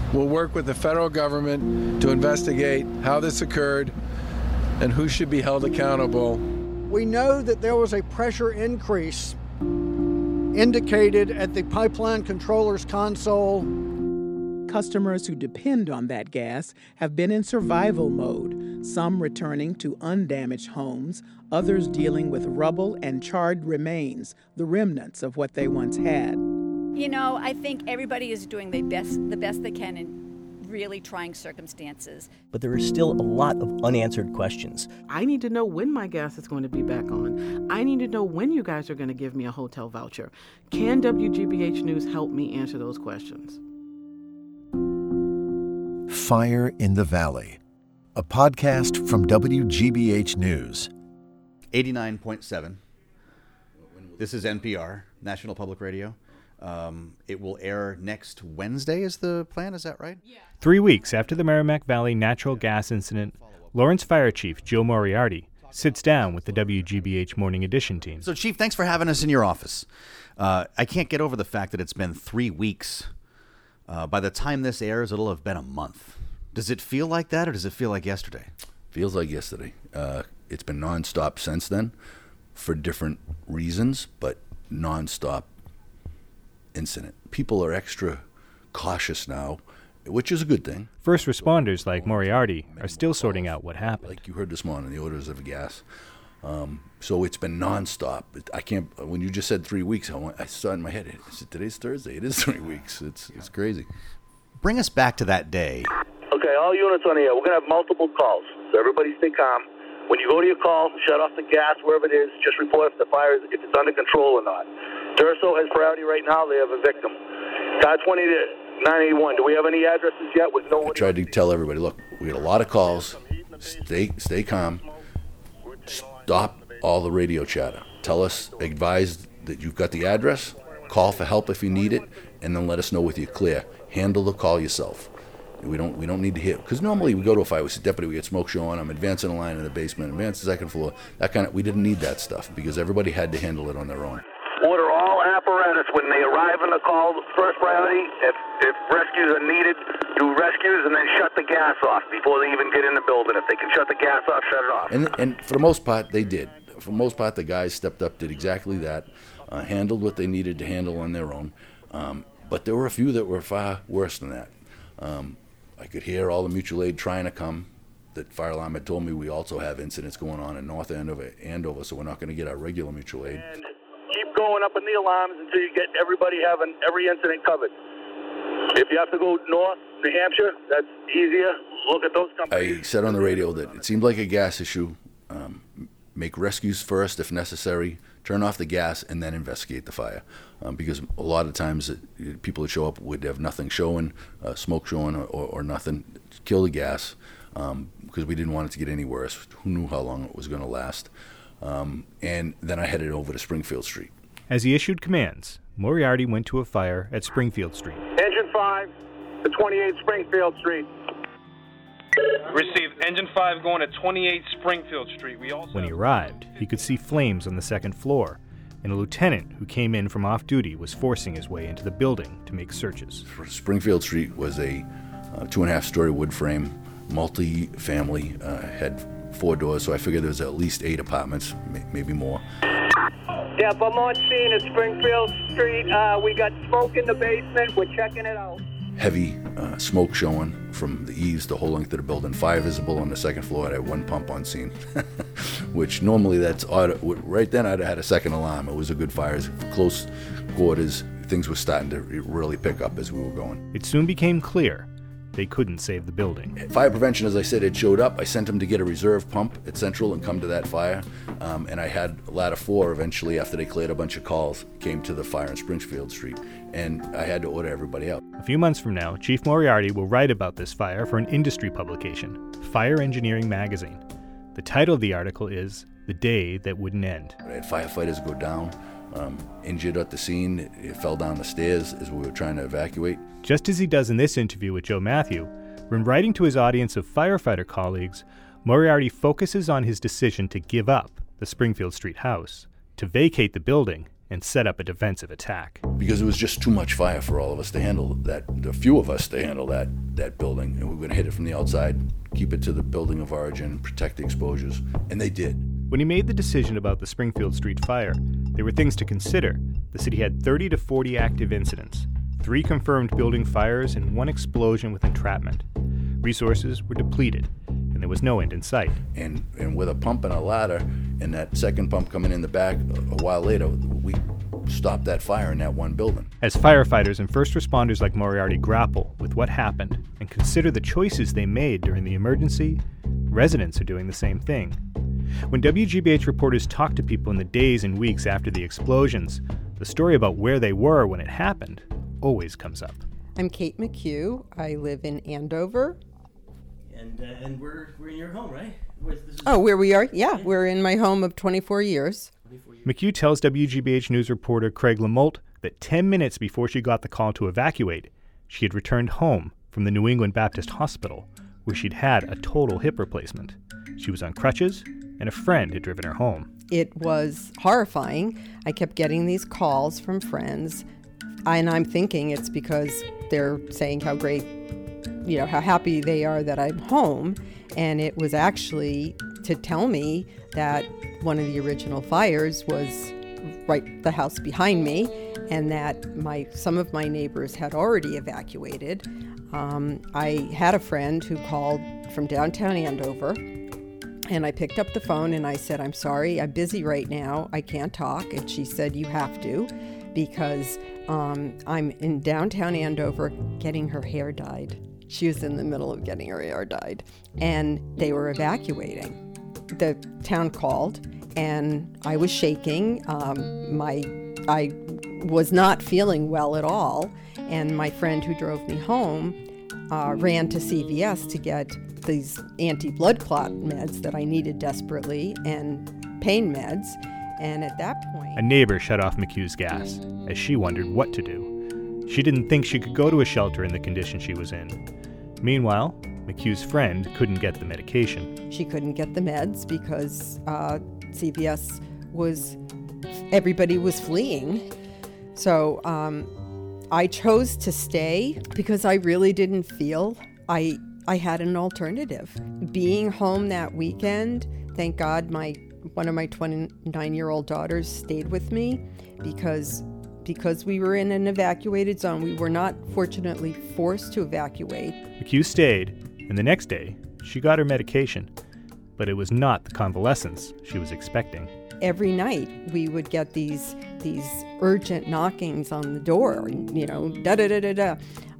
We'll work with the federal government to investigate how this occurred and who should be held accountable. We know that there was a pressure increase indicated at the pipeline controller's console. Customers who depend on that gas have been in survival mode, some returning to undamaged homes, others dealing with rubble and charred remains, the remnants of what they once had. You know, I think everybody is doing the best they can in really trying circumstances. But there is still a lot of unanswered questions. I need to know when my gas is going to be back on. I need to know when you guys are going to give me a hotel voucher. Can WGBH News help me answer those questions? Fire in the Valley, a podcast from WGBH News. 89.7. This is NPR, National Public Radio. It will air next Wednesday is the plan, is that right? Yeah. 3 weeks after the Merrimack Valley natural gas incident, Lawrence Fire Chief Joe Moriarty sits down with the WGBH Morning Edition team. So, Chief, thanks for having us in your office. I can't get over the fact that it's been 3 weeks. By the time this airs, it'll have been a month. Does it feel like that, or does it feel like yesterday? Feels like yesterday. It's been nonstop since then for different reasons, but nonstop incident. People are extra cautious now, which is a good thing. First responders like Moriarty are still sorting out what happened. Like you heard this morning, the odors of gas. So it's been nonstop. I can't. When you just said 3 weeks, I saw in my head. I said, today's Thursday. It is 3 weeks. It's crazy. Bring us back to that day. Okay, all units on the air. We're gonna have multiple calls, so everybody stay calm. When you go to your call, shut off the gas wherever it is. Just report if the fire is, if it's under control or not. Durso has priority right now. They have a victim. Car 20 to 981. Do we have any addresses yet? With no. I tried to tell everybody, look, we had a lot of calls. Stay calm. Stop all the radio chatter. Tell us, advise that you've got the address. Call for help if you need it, and then let us know with you clear. Handle the call yourself. We don't need to hear, because normally we go to a fire, we say, deputy, we get smoke showing, I'm advancing a line in the basement, advance the second floor, we didn't need that stuff because everybody had to handle it on their own. Order all apparatus when they arrive on the call, first priority. If rescues are needed, do rescues and then shut the gas off before they even get in the building. If they can shut the gas off, shut it off. And for the most part, they did. For the most part, the guys stepped up, did exactly that, handled what they needed to handle on their own. But there were a few that were far worse than that. I could hear all the mutual aid trying to come. The fire alarm had told me we also have incidents going on in North Andover, so we're not going to get our regular mutual aid. And keep going up in the alarms until you get everybody having every incident covered. If you have to go north, New Hampshire, that's easier. Look at those companies. I said on the radio that it seemed like a gas issue. Make rescues first if necessary, turn off the gas, and then investigate the fire. Because a lot of times people that show up would have nothing showing, smoke showing or nothing. Kill the gas because we didn't want it to get any worse. Who knew how long it was going to last? And then I headed over to Springfield Street. As he issued commands, Moriarty went to a fire at Springfield Street. Engine 5 to 28 Springfield Street. Received. Engine 5 going to 28 Springfield Street. When he arrived, he could see flames on the second floor, and a lieutenant who came in from off-duty was forcing his way into the building to make searches. Springfield Street was a 2.5-story wood frame, multi-family, had 4 doors, so I figured there was at least 8 apartments, maybe more. Yeah, I'm on scene at Springfield Street. We got smoke in the basement. We're checking it out. Heavy smoke showing from the eaves the whole length of the building. Fire visible on the second floor. I had 1 pump on scene, which normally that's odd. Right then I'd have had a second alarm. It was a good fire. Close quarters. Things were starting to really pick up as we were going. It soon became clear they couldn't save the building. Fire prevention, as I said, had showed up. I sent them to get a reserve pump at Central and come to that fire. And I had Ladder 4 eventually, after they cleared a bunch of calls, came to the fire in Springfield Street. And I had to order everybody out. A few months from now, Chief Moriarty will write about this fire for an industry publication, Fire Engineering Magazine. The title of the article is The Day That Wouldn't End. I had firefighters go down, injured at the scene. It fell down the stairs as we were trying to evacuate. Just as he does in this interview with Joe Matthew, when writing to his audience of firefighter colleagues, Moriarty focuses on his decision to give up the Springfield Street house, to vacate the building, and set up a defensive attack. Because it was just too much fire for all of us to handle that, a few of us to handle that building. And we were going to hit it from the outside, keep it to the building of origin, protect the exposures, and they did. When he made the decision about the Springfield Street fire, there were things to consider. The city had 30 to 40 active incidents, 3 confirmed building fires, and 1 explosion with entrapment. Resources were depleted, and there was no end in sight. And with a pump and a ladder, and that second pump coming in the back a while later, we stopped that fire in that one building. As firefighters and first responders like Moriarty grapple with what happened and consider the choices they made during the emergency, residents are doing the same thing. When WGBH reporters talk to people in the days and weeks after the explosions, the story about where they were when it happened always comes up. I'm Kate McHugh. I live in Andover. And we're in your home, right? Where we are? Yeah, we're in my home of 24 years. McHugh tells WGBH News reporter Craig Lamolt that 10 minutes before she got the call to evacuate, she had returned home from the New England Baptist Hospital, where she'd had a total hip replacement. She was on crutches, and a friend had driven her home. It was horrifying. I kept getting these calls from friends, and I'm thinking it's because they're saying how great, how happy they are that I'm home. And it was actually to tell me that one of the original fires was right the house behind me, and that some of my neighbors had already evacuated. I had a friend who called from downtown Andover, and I picked up the phone and I said, "I'm sorry, I'm busy right now. I can't talk." And she said, "You have to, because I'm in downtown Andover getting her hair dyed." She was in the middle of getting her hair dyed, and they were evacuating. The town called, and I was shaking. I was not feeling well at all, and my friend who drove me home ran to CVS to get these anti-blood clot meds that I needed desperately, and pain meds. And at that point, a neighbor shut off McHugh's gas as she wondered what to do. She didn't think she could go to a shelter in the condition she was in. Meanwhile, McHugh's friend couldn't get the medication. She couldn't get the meds because CVS everybody was fleeing. So I chose to stay because I really didn't feel I had an alternative. Being home that weekend, thank God one of my 29-year-old daughters stayed with me because we were in an evacuated zone. We were not, fortunately, forced to evacuate. McHugh stayed, and the next day, she got her medication. But it was not the convalescence she was expecting. Every night, we would get these urgent knockings on the door, da-da-da-da-da.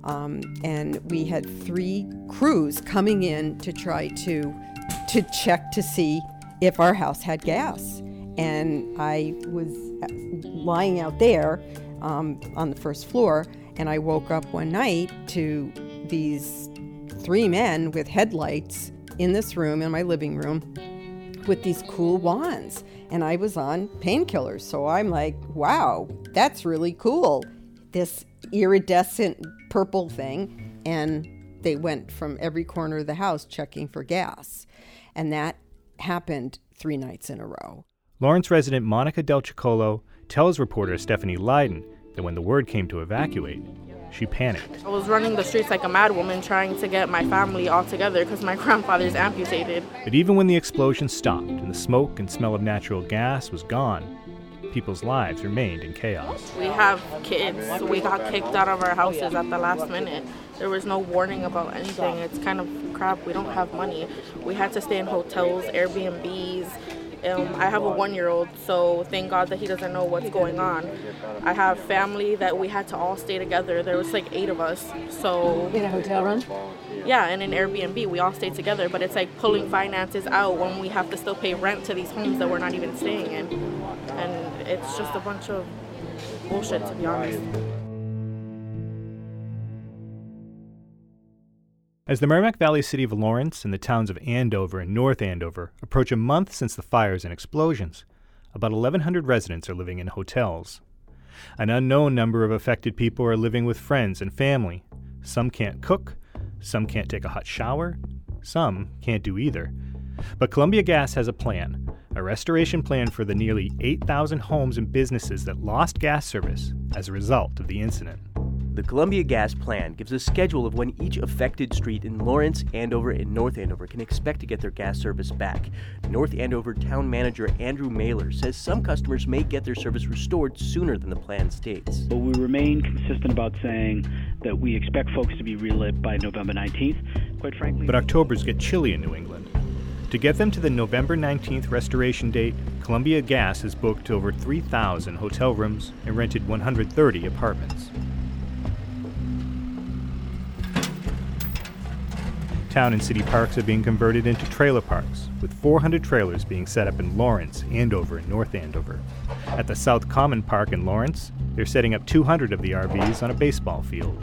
And we had 3 crews coming in to try to check to see if our house had gas. And I was lying out there on the first floor, and I woke up one night to these 3 men with headlights in this room, in my living room, with these cool wands. And I was on painkillers, so I'm like, wow, that's really cool. This iridescent purple thing, and they went from every corner of the house checking for gas. And that happened 3 nights in a row. Lawrence resident Monica Del Ciccolo tells reporter Stephanie Leiden that when the word came to evacuate, she panicked. I was running the streets like a mad woman trying to get my family all together because my grandfather's amputated. But even when the explosion stopped and the smoke and smell of natural gas was gone, people's lives remained in chaos. We have kids. We got kicked out of our houses at the last minute. There was no warning about anything. It's kind of crap. We don't have money. We had to stay in hotels, Airbnbs. I have a 1-year-old, so thank God that he doesn't know what's going on. I have family that we had to all stay together. There was like 8 of us. So in a hotel room? Yeah, in an Airbnb. We all stayed together, but it's like pulling finances out when we have to still pay rent to these homes that we're not even staying in. And it's just a bunch of bullshit, to be honest. As the Merrimack Valley city of Lawrence and the towns of Andover and North Andover approach a month since the fires and explosions, about 1,100 residents are living in hotels. An unknown number of affected people are living with friends and family. Some can't cook, some can't take a hot shower, some can't do either. But Columbia Gas has a plan, a restoration plan for the nearly 8,000 homes and businesses that lost gas service as a result of the incident. The Columbia Gas plan gives a schedule of when each affected street in Lawrence, Andover, and North Andover can expect to get their gas service back. North Andover Town Manager Andrew Mailer says some customers may get their service restored sooner than the plan states. But we remain consistent about saying that we expect folks to be relit by November 19th. Quite frankly... But Octobers get chilly in New England. To get them to the November 19th restoration date, Columbia Gas has booked over 3,000 hotel rooms and rented 130 apartments. Town and city parks are being converted into trailer parks, with 400 trailers being set up in Lawrence, Andover, and North Andover. At the South Common Park in Lawrence, they're setting up 200 of the RVs on a baseball field.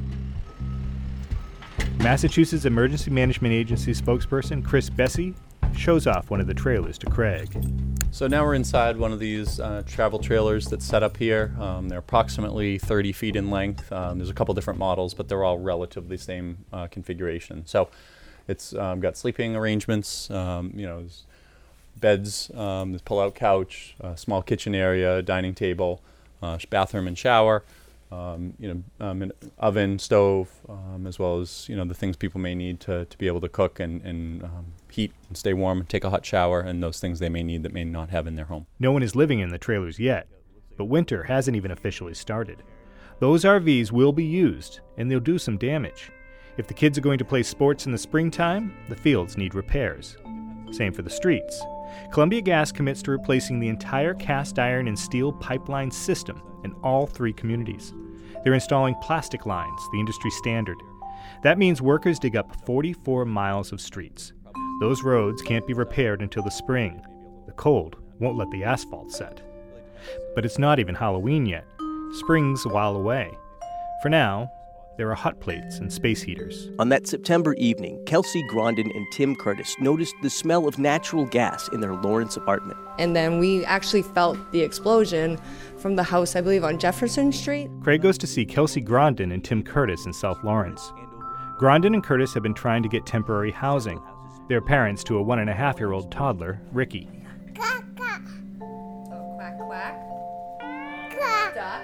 Massachusetts Emergency Management Agency spokesperson Chris Bessie shows off one of the trailers to Craig. So now we're inside one of these travel trailers that's set up here. They're approximately 30 feet in length. There's a couple different models, but they're all relatively same configuration. So it's got sleeping arrangements, there's beds, there's pull-out couch, small kitchen area, dining table, bathroom and shower, an oven, stove, as well as the things people may need to be able to cook and heat and stay warm and take a hot shower, and those things they may need that may not have in their home. No one is living in the trailers yet, but winter hasn't even officially started. Those RVs will be used, and they'll do some damage. If the kids are going to play sports in the springtime, the fields need repairs. Same for the streets. Columbia Gas commits to replacing the entire cast iron and steel pipeline system in all 3 communities. They're installing plastic lines, the industry standard. That means workers dig up 44 miles of streets. Those roads can't be repaired until the spring. The cold won't let the asphalt set. But it's not even Halloween yet. Spring's a while away. For now, there are hot plates and space heaters. On that September evening, Kelsey Grondin and Tim Curtis noticed the smell of natural gas in their Lawrence apartment. And then we actually felt the explosion from the house, I believe, on Jefferson Street. Craig goes to see Kelsey Grondin and Tim Curtis in South Lawrence. Grondin and Curtis have been trying to get temporary housing. They're parents to a 1.5-year-old toddler, Ricky. Quack, quack. Oh, quack, quack. Quack. Duck.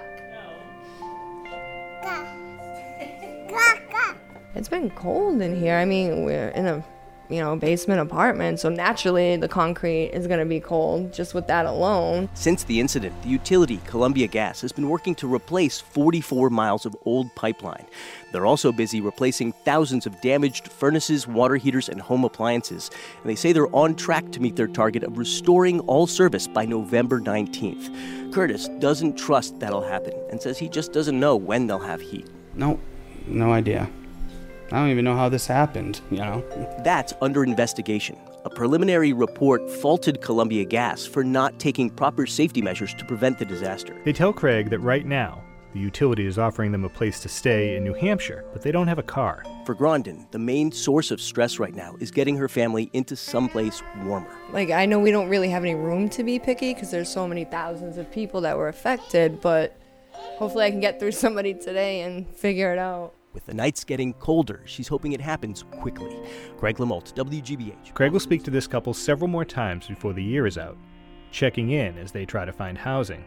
It's been cold in here. I mean, we're in a, basement apartment, so naturally the concrete is going to be cold just with that alone. Since the incident, the utility, Columbia Gas, has been working to replace 44 miles of old pipeline. They're also busy replacing thousands of damaged furnaces, water heaters, and home appliances. And they say they're on track to meet their target of restoring all service by November 19th. Curtis doesn't trust that'll happen and says he just doesn't know when they'll have heat. No idea. I don't even know how this happened, That's under investigation. A preliminary report faulted Columbia Gas for not taking proper safety measures to prevent the disaster. They tell Craig that right now, the utility is offering them a place to stay in New Hampshire, but they don't have a car. For Grondin, the main source of stress right now is getting her family into someplace warmer. I know we don't really have any room to be picky because there's so many thousands of people that were affected, but hopefully I can get through somebody today and figure it out. With the nights getting colder, she's hoping it happens quickly. Greg LaMotte, WGBH. Craig will speak to this couple several more times before the year is out, checking in as they try to find housing.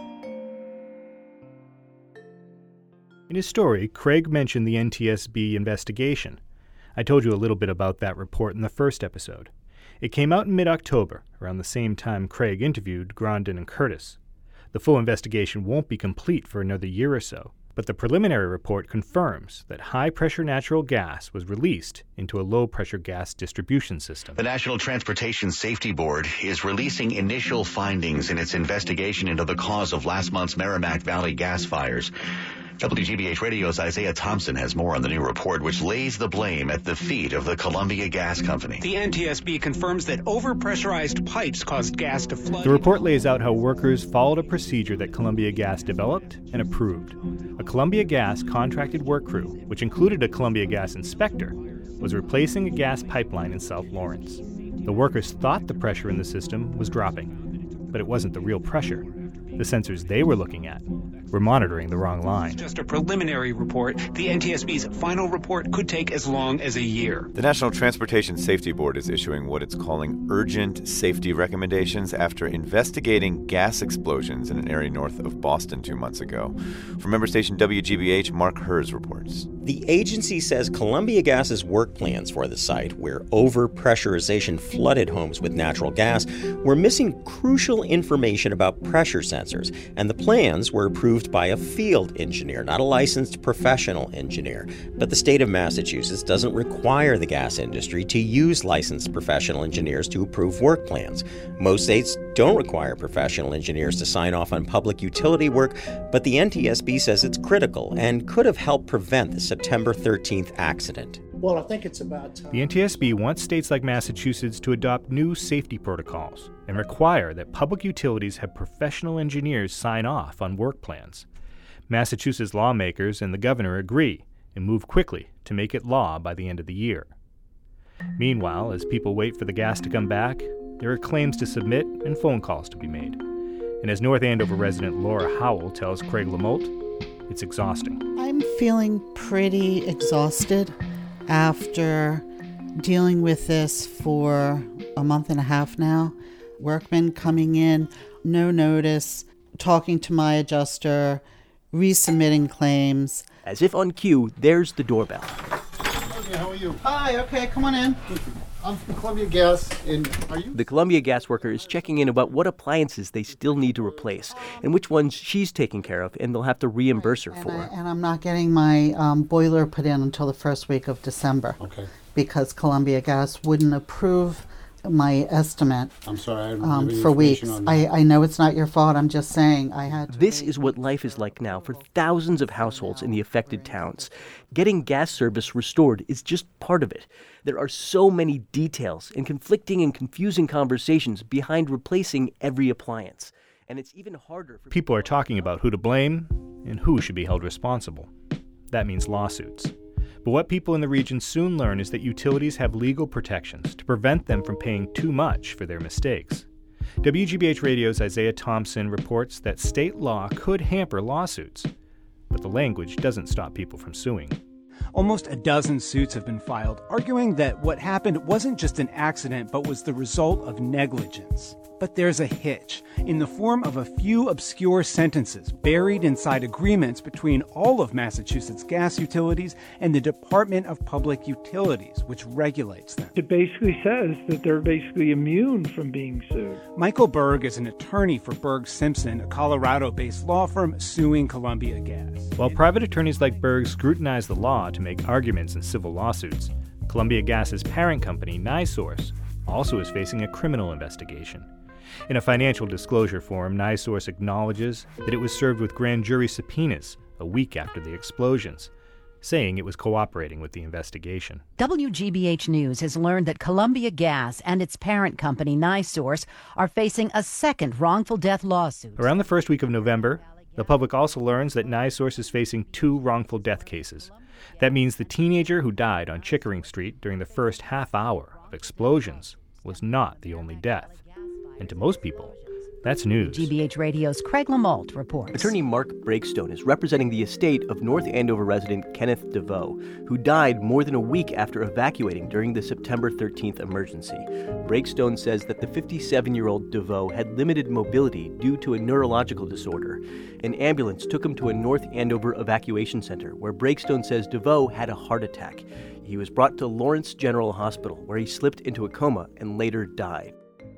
In his story, Craig mentioned the NTSB investigation. I told you a little bit about that report in the first episode. It came out in mid-October, around the same time Craig interviewed Grondin and Curtis. The full investigation won't be complete for another year or so, but the preliminary report confirms that high-pressure natural gas was released into a low-pressure gas distribution system. The National Transportation Safety Board is releasing initial findings in its investigation into the cause of last month's Merrimack Valley gas fires. WGBH Radio's Isaiah Thompson has more on the new report, which lays the blame at the feet of the Columbia Gas Company. The NTSB confirms that overpressurized pipes caused gas to flood. The report lays out how workers followed a procedure that Columbia Gas developed and approved. A Columbia Gas contracted work crew, which included a Columbia Gas inspector, was replacing a gas pipeline in South Lawrence. The workers thought the pressure in the system was dropping, but it wasn't the real pressure. The sensors they were looking at were monitoring the wrong line. Just a preliminary report. The NTSB's final report could take as long as a year. The National Transportation Safety Board is issuing what it's calling urgent safety recommendations after investigating gas explosions in an area north of Boston 2 months ago. From member station WGBH, Mark Hers reports. The agency says Columbia Gas's work plans for the site, where overpressurization flooded homes with natural gas, were missing crucial information about pressure sensors, and the plans were approved by a field engineer, not a licensed professional engineer. But the state of Massachusetts doesn't require the gas industry to use licensed professional engineers to approve work plans. Most states don't require professional engineers to sign off on public utility work, but the NTSB says it's critical and could have helped prevent the September 13th accident. Well, I think it's about time. The NTSB wants states like Massachusetts to adopt new safety protocols and require that public utilities have professional engineers sign off on work plans. Massachusetts lawmakers and the governor agree and move quickly to make it law by the end of the year. Meanwhile, as people wait for the gas to come back, there are claims to submit and phone calls to be made. And as North Andover resident Laura Howell tells Craig LaMolt, it's exhausting. I'm feeling pretty exhausted after dealing with this for a month and a half now. Workmen coming in, no notice, talking to my adjuster, resubmitting claims. As if on cue, there's the doorbell. Okay, how are you? Hi, okay, come on in. I'm from Columbia Gas, and are you? The Columbia Gas worker is checking in about what appliances they still need to replace and which ones she's taking care of and they'll have to reimburse her for. And I'm not getting my boiler put in until the first week of December. Okay. Because Columbia Gas wouldn't approve my estimate. I'm sorry, I don't have any for weeks. information on that. I know it's not your fault. I'm just saying I had to. This is what life is like now for thousands of households in the affected towns. Getting gas service restored is just part of it. There are so many details and conflicting and confusing conversations behind replacing every appliance. And it's even harder for people are talking about who to blame and who should be held responsible. That means lawsuits. But what people in the region soon learn is that utilities have legal protections to prevent them from paying too much for their mistakes. WGBH Radio's Isaiah Thompson reports that state law could hamper lawsuits, but the language doesn't stop people from suing. Almost a dozen suits have been filed, arguing that what happened wasn't just an accident, but was the result of negligence. But there's a hitch, in the form of a few obscure sentences buried inside agreements between all of Massachusetts gas utilities and the Department of Public Utilities, which regulates them. It basically says that they're basically immune from being sued. Michael Berg is an attorney for Berg Simpson, a Colorado-based law firm suing Columbia Gas. While private attorneys like Berg scrutinize the law to make arguments in civil lawsuits, Columbia Gas's parent company, NiSource, also is facing a criminal investigation. In a financial disclosure form, NiSource acknowledges that it was served with grand jury subpoenas a week after the explosions, saying it was cooperating with the investigation. WGBH News has learned that Columbia Gas and its parent company, NiSource, are facing a second wrongful death lawsuit. Around the first week of November, the public also learns that NiSource is facing 2 wrongful death cases. That means the teenager who died on Chickering Street during the first half hour of explosions was not the only death. And to most people, that's news. GBH Radio's Craig LaMolt reports. Attorney Mark Breakstone is representing the estate of North Andover resident Kenneth DeVoe, who died more than a week after evacuating during the September 13th emergency. Breakstone says that the 57-year-old DeVoe had limited mobility due to a neurological disorder. An ambulance took him to a North Andover evacuation center, where Breakstone says DeVoe had a heart attack. He was brought to Lawrence General Hospital, where he slipped into a coma and later died.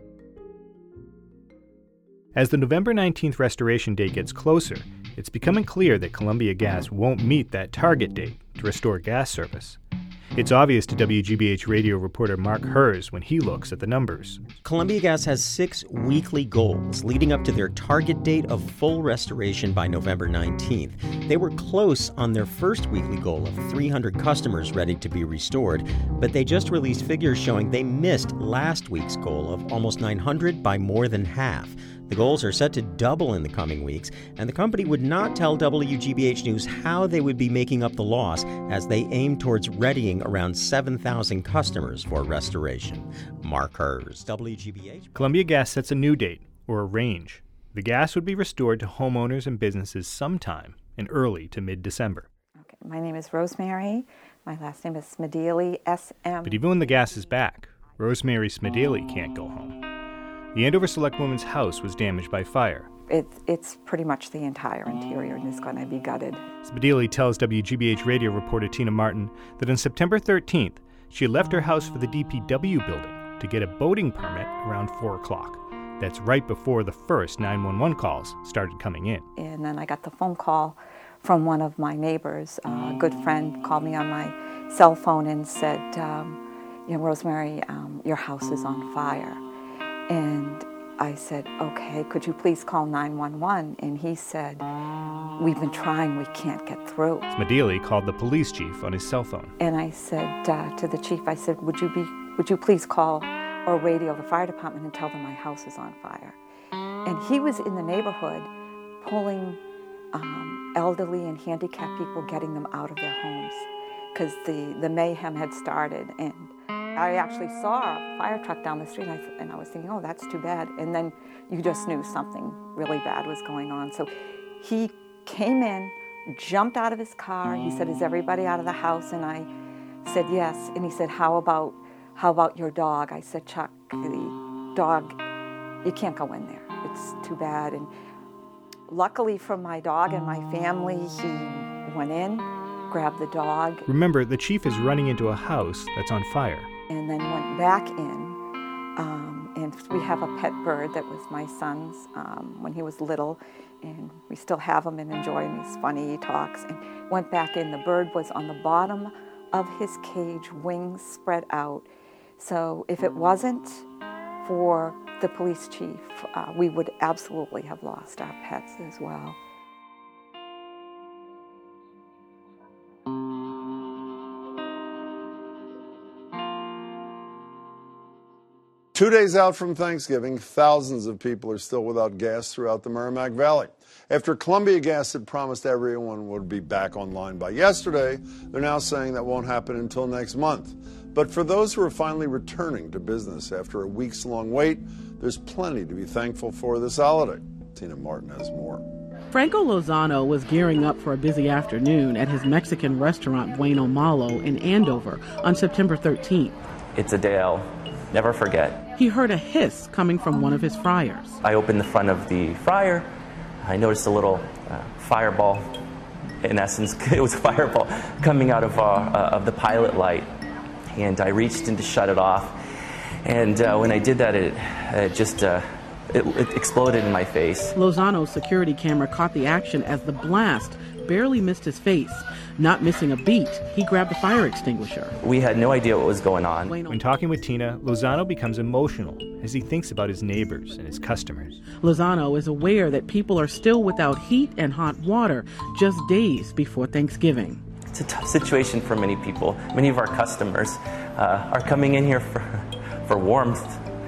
As the November 19th restoration date gets closer, it's becoming clear that Columbia Gas won't meet that target date to restore gas service. It's obvious to WGBH radio reporter Mark Hers when he looks at the numbers. Columbia Gas has 6 weekly goals leading up to their target date of full restoration by November 19th. They were close on their first weekly goal of 300 customers ready to be restored, but they just released figures showing they missed last week's goal of almost 900 by more than half. The goals are set to double in the coming weeks, and the company would not tell WGBH News how they would be making up the loss as they aim towards readying around 7,000 customers for restoration. Mark Hers, WGBH. Columbia Gas sets a new date, or a range, The gas would be restored to homeowners and businesses sometime in early to mid-December. Okay, my name is Rosemary. My last name is Smedili, S-M. But even when the gas is back, Rosemary Smedili can't go home. The Andover Selectwoman's house was damaged by fire. It's pretty much the entire interior and is going to be gutted. Smedili tells WGBH radio reporter Tina Martin that on September 13th, she left her house for the DPW building to get a boating permit around 4 o'clock. That's right before the first 911 calls started coming in. And then I got the phone call from one of my neighbors. A good friend called me on my cell phone and said, Rosemary, your house is on fire. And I said, okay, could you please call 911? And he said, we've been trying, we can't get through. Smedili called the police chief on his cell phone. And I said to the chief, I said, would you please call or radio the fire department and tell them my house is on fire? And he was in the neighborhood pulling elderly and handicapped people, getting them out of their homes because the mayhem had started. And I actually saw a fire truck down the street and I was thinking, oh, that's too bad. And then you just knew something really bad was going on. So he came in, jumped out of his car. He said, is everybody out of the house? And I said, yes. And he said, how about your dog? I said, Chuck, the dog, you can't go in there. It's too bad. And luckily for my dog and my family, he went in, grabbed the dog. Remember, the chief is running into a house that's on fire. And then went back in. And we have a pet bird that was my son's when he was little. And we still have him and enjoy him. He's funny, he talks. And went back in. The bird was on the bottom of his cage, wings spread out. So if it wasn't for the police chief, we would absolutely have lost our pets as well. Two days out from Thanksgiving, thousands of people are still without gas throughout the Merrimack Valley. After Columbia Gas had promised everyone would be back online by yesterday, they're now saying that won't happen until next month. But for those who are finally returning to business after a weeks-long wait, there's plenty to be thankful for this holiday. Tina Martin has more. Franco Lozano was gearing up for a busy afternoon at his Mexican restaurant Bueno Malo in Andover on September 13th. It's a day I'll never forget. He heard a hiss coming from one of his fryers. I opened the front of the fryer. I noticed a little fireball. In essence, it was a fireball coming out of the pilot light. And I reached in to shut it off. And when I did that, it exploded in my face. Lozano's security camera caught the action as the blast barely missed his face. Not missing a beat, he grabbed a fire extinguisher. We had no idea what was going on. When talking with Tina, Lozano becomes emotional as he thinks about his neighbors and his customers. Lozano is aware that people are still without heat and hot water just days before Thanksgiving. It's a tough situation for many people. Many of our customers are coming in here for warmth.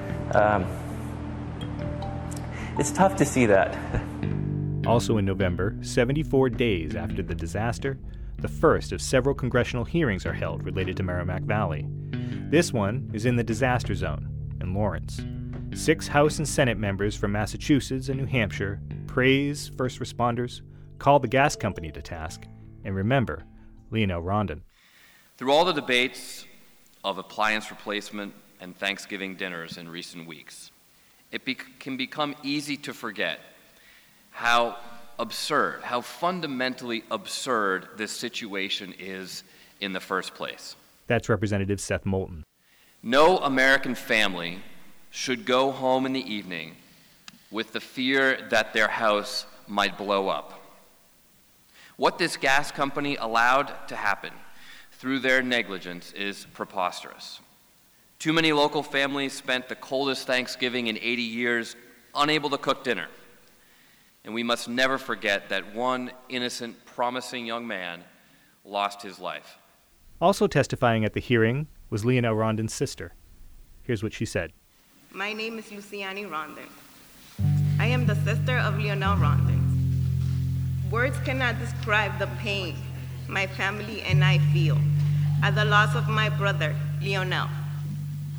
It's tough to see that. Also in November, 74 days after the disaster, the first of several congressional hearings are held related to Merrimack Valley. This one is in the disaster zone in Lawrence. 6 House and Senate members from Massachusetts and New Hampshire praise first responders, call the gas company to task, and remember Leonel Rondon. Through all the debates of appliance replacement and Thanksgiving dinners in recent weeks, it can become easy to forget how absurd, how fundamentally absurd this situation is in the first place. That's Representative Seth Moulton. No American family should go home in the evening with the fear that their house might blow up. What this gas company allowed to happen through their negligence is preposterous. Too many local families spent the coldest Thanksgiving in 80 years unable to cook dinner. And we must never forget that one innocent, promising young man lost his life. Also testifying at the hearing was Leonel Rondon's sister. Here's what she said. My name is Luciani Rondon. I am the sister of Leonel Rondon. Words cannot describe the pain my family and I feel at the loss of my brother, Leonel.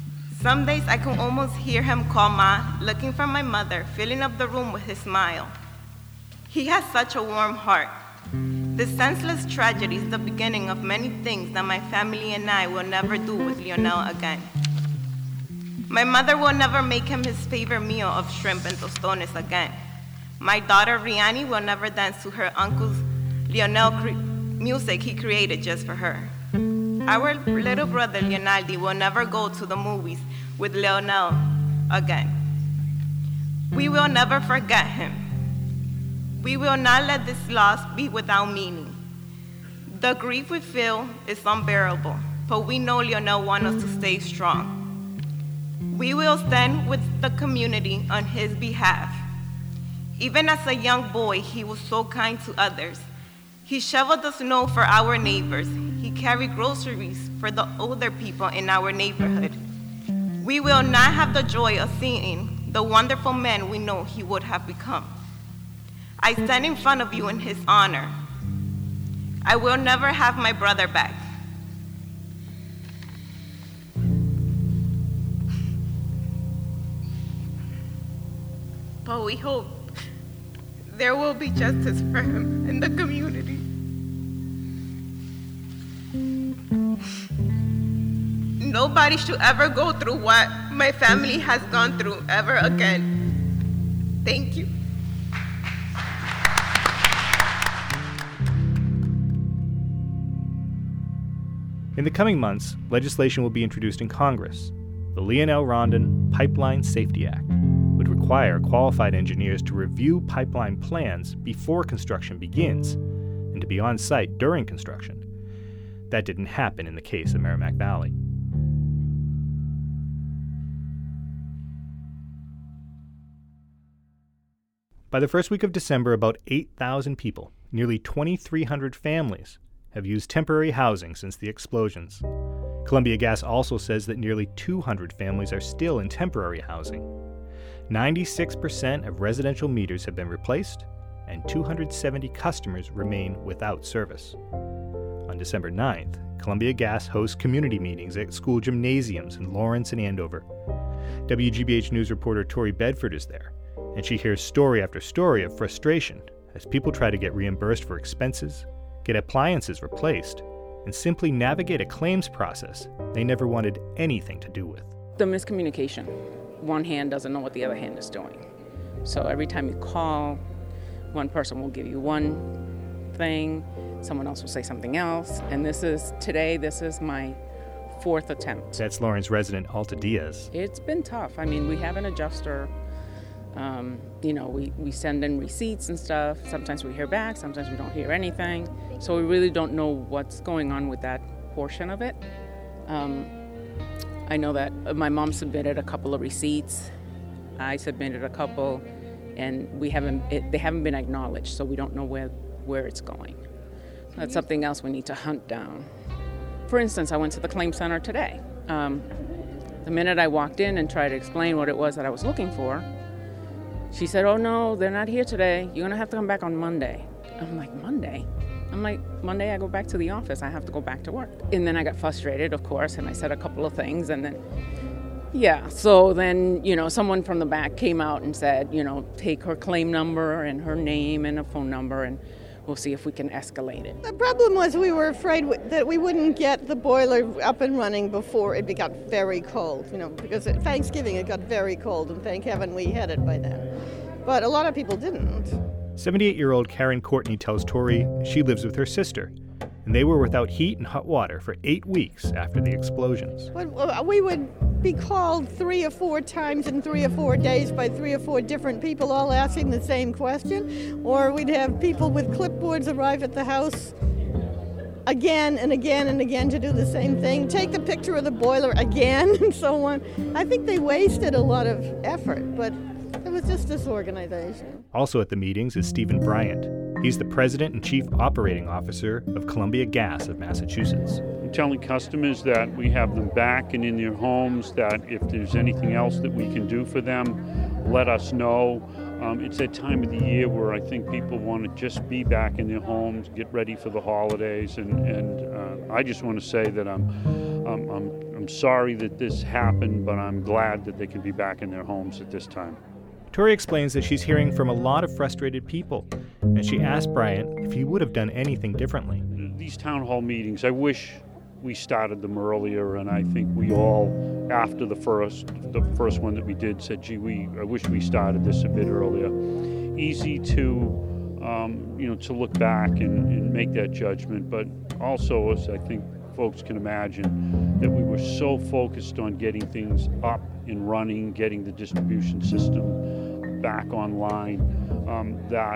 Some days I can almost hear him call Ma, looking for my mother, filling up the room with his smile. He has such a warm heart. This senseless tragedy is the beginning of many things that my family and I will never do with Leonel again. My mother will never make him his favorite meal of shrimp and tostones again. My daughter Riani will never dance to her uncle's Leonel music he created just for her. Our little brother Leonaldi will never go to the movies with Leonel again. We will never forget him. We will not let this loss be without meaning. The grief we feel is unbearable, but we know Leonel wants us to stay strong. We will stand with the community on his behalf. Even as a young boy, he was so kind to others. He shoveled the snow for our neighbors. He carried groceries for the older people in our neighborhood. We will not have the joy of seeing the wonderful man we know he would have become. I stand in front of you in his honor. I will never have my brother back. But we hope there will be justice for him in the community. Nobody should ever go through what my family has gone through ever again. Thank you. In the coming months, legislation will be introduced in Congress. The Leonel Rondon Pipeline Safety Act would require qualified engineers to review pipeline plans before construction begins and to be on site during construction. That didn't happen in the case of Merrimack Valley. By the first week of December, about 8,000 people, nearly 2,300 families, have used temporary housing since the explosions. Columbia Gas also says that nearly 200 families are still in temporary housing. 96% of residential meters have been replaced, and 270 customers remain without service. On December 9th, Columbia Gas hosts community meetings at school gymnasiums in Lawrence and Andover. WGBH News reporter Tori Bedford is there, and she hears story after story of frustration as people try to get reimbursed for expenses, get appliances replaced, and simply navigate a claims process they never wanted anything to do with. The miscommunication. One hand doesn't know what the other hand is doing. So every time you call, one person will give you one thing, someone else will say something else, and this is my fourth attempt. That's Lawrence resident Alta Diaz. It's been tough. I mean, we have an adjuster. We send in receipts and stuff. Sometimes we hear back, sometimes we don't hear anything. So we really don't know what's going on with that portion of it. I know that my mom submitted a couple of receipts. I submitted a couple, and they haven't been acknowledged, so we don't know where it's going. That's something else we need to hunt down. For instance, I went to the claim center today. The minute I walked in and tried to explain what it was that I was looking for, she said, "Oh no, they're not here today. You're gonna have to come back on Monday." I'm like, "Monday?" Monday I go back to the office. I have to go back to work. And then I got frustrated, of course, and I said a couple of things, and then, someone from the back came out and said, take her claim number and her name and a phone number, and we'll see if we can escalate it. The problem was we were afraid that we wouldn't get the boiler up and running before it got very cold, because at Thanksgiving it got very cold, and thank heaven we had it by then. But a lot of people didn't. 78-year-old Karen Courtney tells Tori she lives with her sister, and they were without heat and hot water for 8 weeks after the explosions. We would be called 3 or 4 times in 3 or 4 days by 3 or 4 different people all asking the same question, or we'd have people with clipboards arrive at the house again and again and again to do the same thing, take the picture of the boiler again, and so on. I think they wasted a lot of effort, but it was just disorganization. Also at the meetings is Stephen Bryant. He's the president and chief operating officer of Columbia Gas of Massachusetts. I'm telling customers that we have them back and in their homes, that if there's anything else that we can do for them, let us know. It's that time of the year where I think people want to just be back in their homes, get ready for the holidays, and I just want to say that I'm I'm sorry that this happened, but I'm glad that they can be back in their homes at this time. Tori explains that she's hearing from a lot of frustrated people, and she asked Bryant if he would have done anything differently. These town hall meetings, I wish we started them earlier, and I think we all, after the first one that we did, said, gee, I wish we started this a bit earlier. Easy to to look back and make that judgment, but also, as I think folks can imagine, that we were so focused on getting things up and running, getting the distribution system back online, that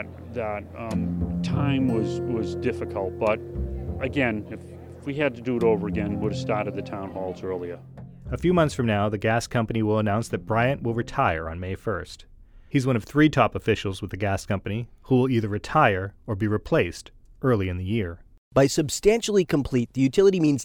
time was difficult. But again, if we had to do it over again, we would have started the town halls earlier. A few months from now, the gas company will announce that Bryant will retire on May 1st. He's one of 3 top officials with the gas company who will either retire or be replaced early in the year. By substantially complete, the utility means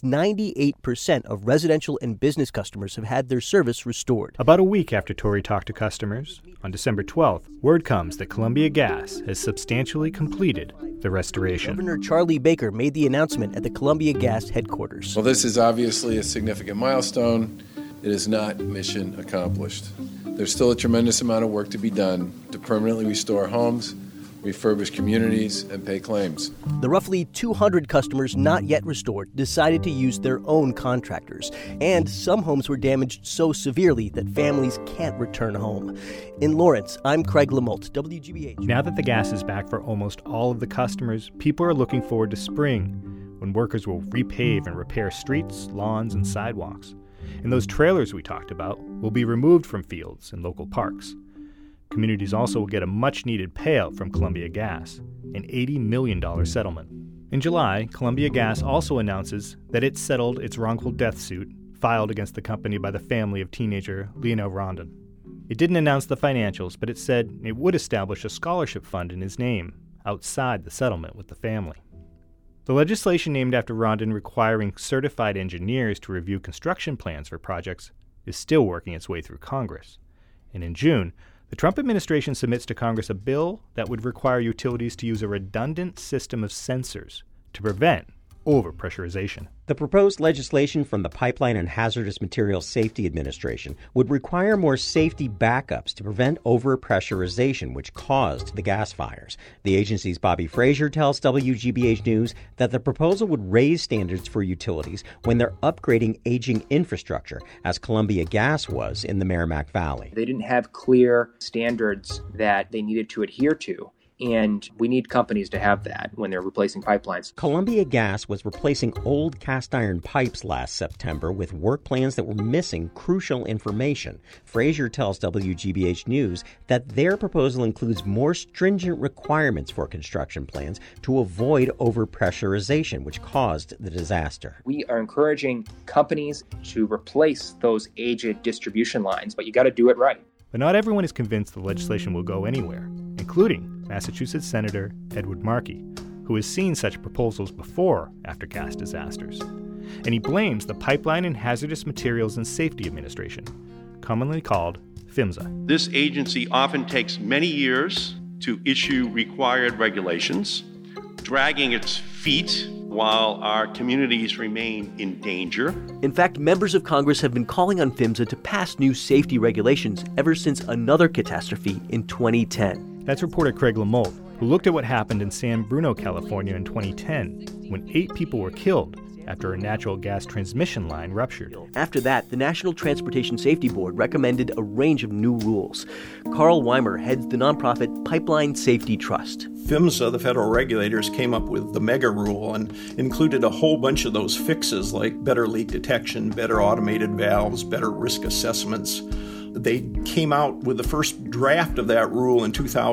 98% of residential and business customers have had their service restored. About a week after Tori talked to customers, on December 12th, word comes that Columbia Gas has substantially completed the restoration. Governor Charlie Baker made the announcement at the Columbia Gas headquarters. Well, this is obviously a significant milestone. It is not mission accomplished. There's still a tremendous amount of work to be done to permanently restore homes, refurbish communities, and pay claims. The roughly 200 customers not yet restored decided to use their own contractors, and some homes were damaged so severely that families can't return home. In Lawrence, I'm Craig Lamont, WGBH. Now that the gas is back for almost all of the customers, people are looking forward to spring, when workers will repave and repair streets, lawns, and sidewalks. And those trailers we talked about will be removed from fields and local parks. Communities also will get a much-needed payout from Columbia Gas, an $80 million settlement. In July, Columbia Gas also announces that it settled its wrongful death suit filed against the company by the family of teenager Lionel Rondon. It didn't announce the financials, but it said it would establish a scholarship fund in his name outside the settlement with the family. The legislation named after Rondon requiring certified engineers to review construction plans for projects is still working its way through Congress. And in June, the Trump administration submits to Congress a bill that would require utilities to use a redundant system of sensors to prevent overpressurization. The proposed legislation from the Pipeline and Hazardous Materials Safety Administration would require more safety backups to prevent overpressurization, which caused the gas fires. The agency's Bobby Frazier tells WGBH News that the proposal would raise standards for utilities when they're upgrading aging infrastructure, as Columbia Gas was in the Merrimack Valley. They didn't have clear standards that they needed to adhere to. And we need companies to have that when they're replacing pipelines. Columbia Gas was replacing old cast iron pipes last September with work plans that were missing crucial information. Frazier tells WGBH News that their proposal includes more stringent requirements for construction plans to avoid overpressurization, which caused the disaster. We are encouraging companies to replace those aged distribution lines, but you got to do it right. But not everyone is convinced the legislation will go anywhere, including Massachusetts Senator Edward Markey, who has seen such proposals before after gas disasters. And he blames the Pipeline and Hazardous Materials and Safety Administration, commonly called PHMSA. This agency often takes many years to issue required regulations, dragging its feet while our communities remain in danger. In fact, members of Congress have been calling on PHMSA to pass new safety regulations ever since another catastrophe in 2010. That's reporter Craig Lamont, who looked at what happened in San Bruno, California in 2010, when 8 people were killed after a natural gas transmission line ruptured. After that, the National Transportation Safety Board recommended a range of new rules. Carl Weimer heads the nonprofit Pipeline Safety Trust. PHMSA, the federal regulators, came up with the mega rule and included a whole bunch of those fixes like better leak detection, better automated valves, better risk assessments. They came out with the first draft of that rule in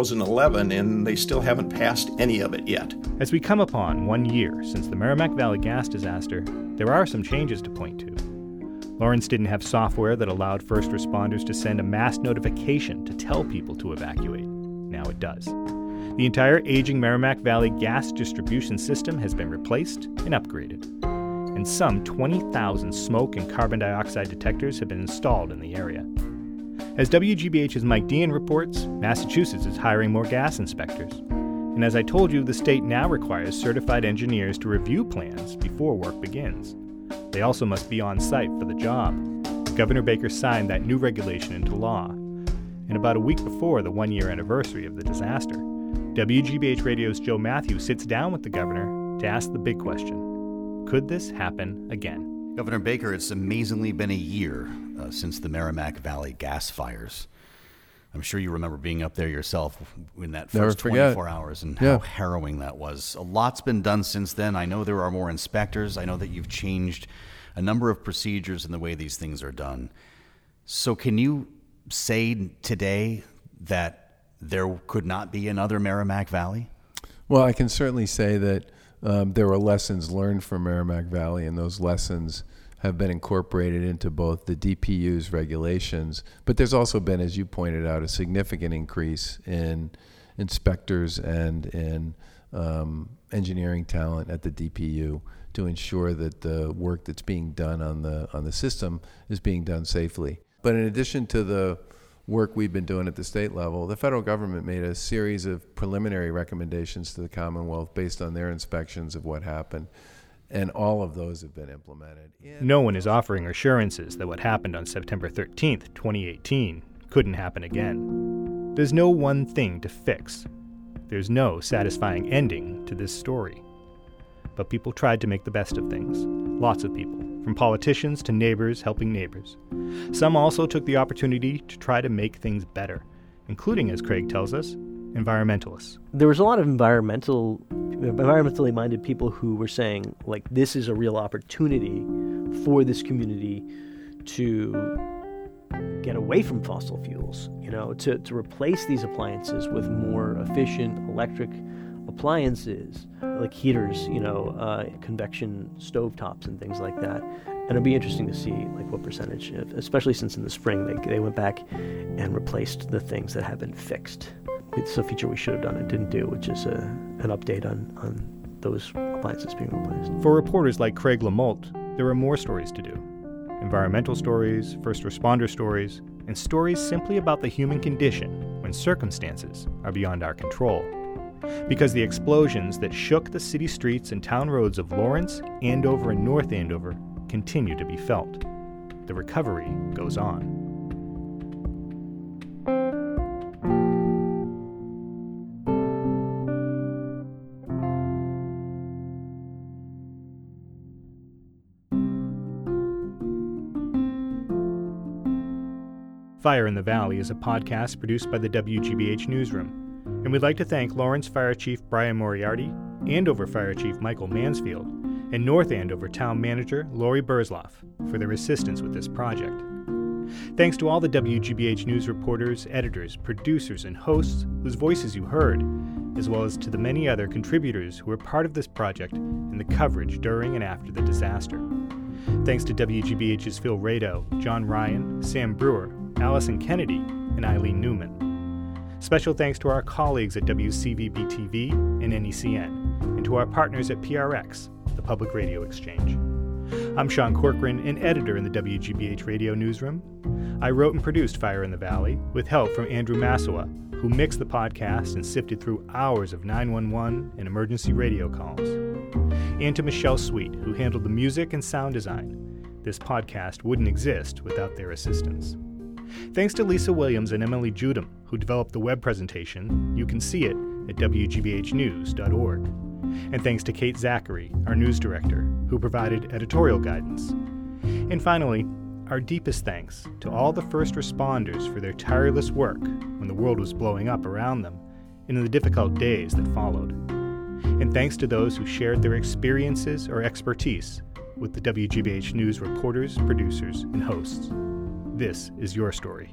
2011, and they still haven't passed any of it yet. As we come upon 1 year since the Merrimack Valley gas disaster, there are some changes to point to. Lawrence didn't have software that allowed first responders to send a mass notification to tell people to evacuate. Now it does. The entire aging Merrimack Valley gas distribution system has been replaced and upgraded. And some 20,000 smoke and carbon dioxide detectors have been installed in the area. As WGBH's Mike Dean reports, Massachusetts is hiring more gas inspectors. And as I told you, the state now requires certified engineers to review plans before work begins. They also must be on site for the job. Governor Baker signed that new regulation into law. And about a week before the one-year anniversary of the disaster, WGBH Radio's Joe Matthews sits down with the governor to ask the big question: could this happen again? Governor Baker, it's amazingly been a year since the Merrimack Valley gas fires. I'm sure you remember being up there yourself in that first 24 hours and how harrowing that was. A lot's been done since then. I know there are more inspectors. I know that you've changed a number of procedures in the way these things are done. So can you say today that there could not be another Merrimack Valley? Well, I can certainly say that there were lessons learned from Merrimack Valley, and those lessons have been incorporated into both the DPU's regulations, but there's also been, as you pointed out, a significant increase in inspectors and in engineering talent at the DPU to ensure that the work that's being done on the system is being done safely. But in addition to the work we've been doing at the state level, the federal government made a series of preliminary recommendations to the Commonwealth based on their inspections of what happened. And all of those have been implemented. No one is offering assurances that what happened on September 13th, 2018 couldn't happen again. There's no one thing to fix. There's no satisfying ending to this story. But people tried to make the best of things. Lots of people, from politicians to neighbors helping neighbors. Some also took the opportunity to try to make things better, including, as Craig tells us, environmentalists. There was a lot of environmentally minded people who were saying, like, this is a real opportunity for this community to get away from fossil fuels, to replace these appliances with more efficient electric appliances, like heaters, convection stovetops and things like that. And it'd be interesting to see what percentage, especially since in the spring they went back and replaced the things that have been fixed. It's a feature we should have done and didn't do, which is an update on those appliances being replaced. For reporters like Craig LaMoult, there are more stories to do. Environmental stories, first responder stories, and stories simply about the human condition when circumstances are beyond our control. Because the explosions that shook the city streets and town roads of Lawrence, Andover, and North Andover continue to be felt. The recovery goes on. Fire in the Valley is a podcast produced by the WGBH Newsroom, and we'd like to thank Lawrence Fire Chief Brian Moriarty, Andover Fire Chief Michael Mansfield, and North Andover Town Manager Lori Burzloff for their assistance with this project. Thanks to all the WGBH News reporters, editors, producers, and hosts whose voices you heard, as well as to the many other contributors who were part of this project and the coverage during and after the disaster. Thanks to WGBH's Phil Rado, John Ryan, Sam Brewer, Allison Kennedy, and Eileen Newman. Special thanks to our colleagues at WCVB-TV and NECN, and to our partners at PRX, the Public Radio Exchange. I'm Sean Corcoran, an editor in the WGBH Radio Newsroom. I wrote and produced Fire in the Valley, with help from Andrew Massawa, who mixed the podcast and sifted through hours of 911 and emergency radio calls. And to Michelle Sweet, who handled the music and sound design. This podcast wouldn't exist without their assistance. Thanks to Lisa Williams and Emily Judum, who developed the web presentation. You can see it at WGBHnews.org. And thanks to Kate Zachary, our news director, who provided editorial guidance. And finally, our deepest thanks to all the first responders for their tireless work when the world was blowing up around them and in the difficult days that followed. And thanks to those who shared their experiences or expertise with the WGBH News reporters, producers, and hosts. This is your story.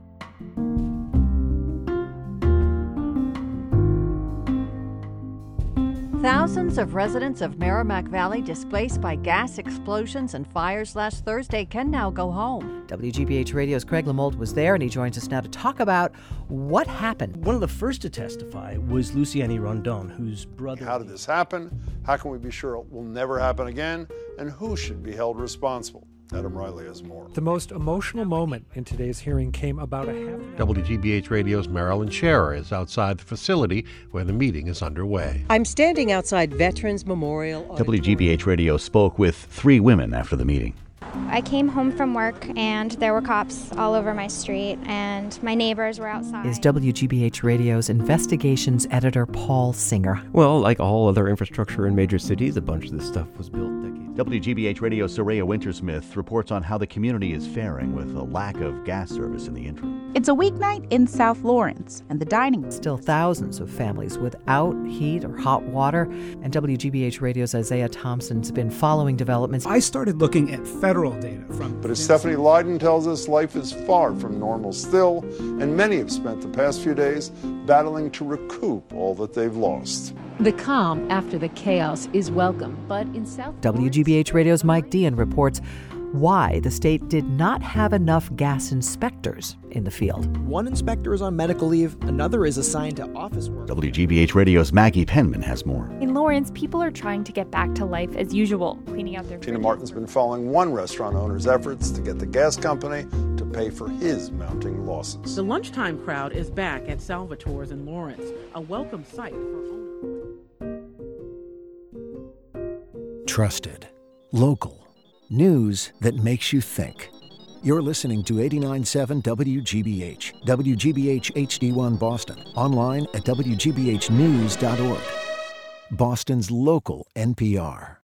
Thousands of residents of Merrimack Valley displaced by gas explosions and fires last Thursday can now go home. WGBH Radio's Craig LaMoult was there, and he joins us now to talk about what happened. One of the first to testify was Luciani Rondon, whose brother... How did this happen? How can we be sure it will never happen again? And who should be held responsible? Adam Riley has more. The most emotional moment in today's hearing came about a half... WGBH Radio's Marilyn Scherer is outside the facility where the meeting is underway. I'm standing outside Veterans Memorial. WGBH Radio spoke with 3 women after the meeting. I came home from work and there were cops all over my street and my neighbors were outside. Is WGBH Radio's investigations editor Paul Singer. Well, like all other infrastructure in major cities, a bunch of this stuff was built decades ago. WGBH Radio Soraya Wintersmith reports on how the community is faring with a lack of gas service in the interim. It's a weeknight in South Lawrence, and the dining room. Still thousands of families without heat or hot water, and WGBH Radio's Isaiah Thompson's been following developments. I started looking at federal data from... But as Stephanie Leyden tells us, life is far from normal still, and many have spent the past few days battling to recoup all that they've lost. The calm after the chaos is welcome, but in South... WGBH Radio's Mike Dean reports why the state did not have enough gas inspectors in the field. One inspector is on medical leave, another is assigned to office work. WGBH Radio's Maggie Penman has more. In Lawrence, people are trying to get back to life as usual, cleaning out their... Tina Martin's been following one restaurant owner's efforts to get the gas company to pay for his mounting losses. The lunchtime crowd is back at Salvatore's in Lawrence, a welcome sight for owners. Trusted, local, news that makes you think. You're listening to 89.7 WGBH, WGBH HD1 Boston, online at WGBHnews.org. Boston's local NPR.